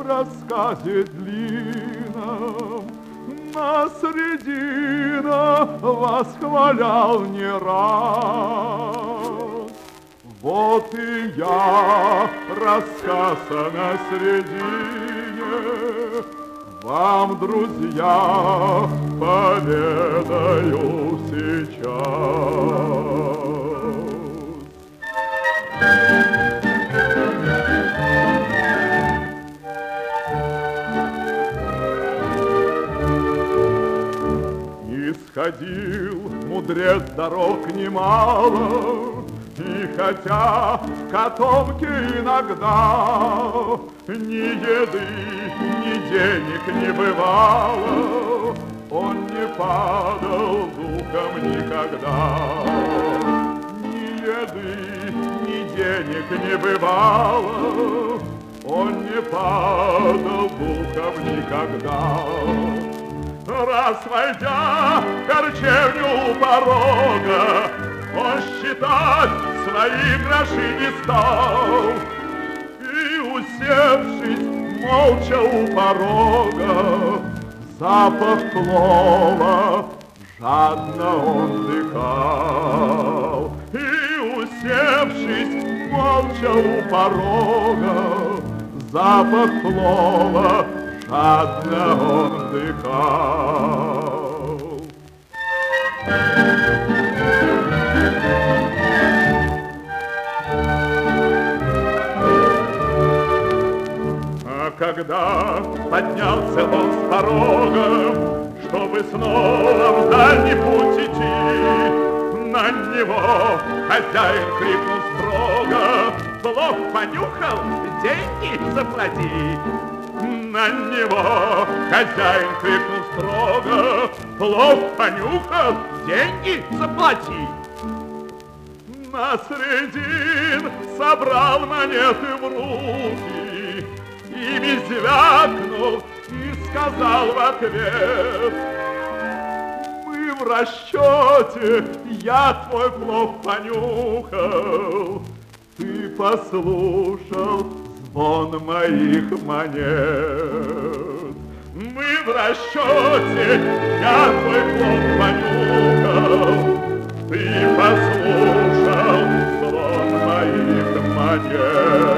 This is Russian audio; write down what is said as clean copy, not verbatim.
в рассказе длинном на средина восхвалял не раз. Вот и я рассказ на средине вам, друзья, поведаю сейчас. Исходил мудрец дорог немало, и хотя в котомке иногда ни еды, ни денег не бывало, он не падал духом никогда. Ни еды, ни денег не бывало, он не падал духом никогда. Раз войдя в корчевню у порога, он считать свои гроши не стал. И, усевшись молча у порога, запах плова жадно он вдыхал. И, усевшись молча у порога, запах плова жадно он вдыхал. А когда поднялся он с порога, чтобы снова в дальний путь идти, на него хозяин крикнул строго: плов понюхал, деньги заплати. На него хозяин крикнул строго: плов понюхал, деньги заплати. Насредин собрал монеты в руки и звякнул, и сказал в ответ: мы в расчете, я твой плов понюхал, ты послушал звон моих монет. Мы в расчете, я твой плов понюхал, ты послушал звон моих монет.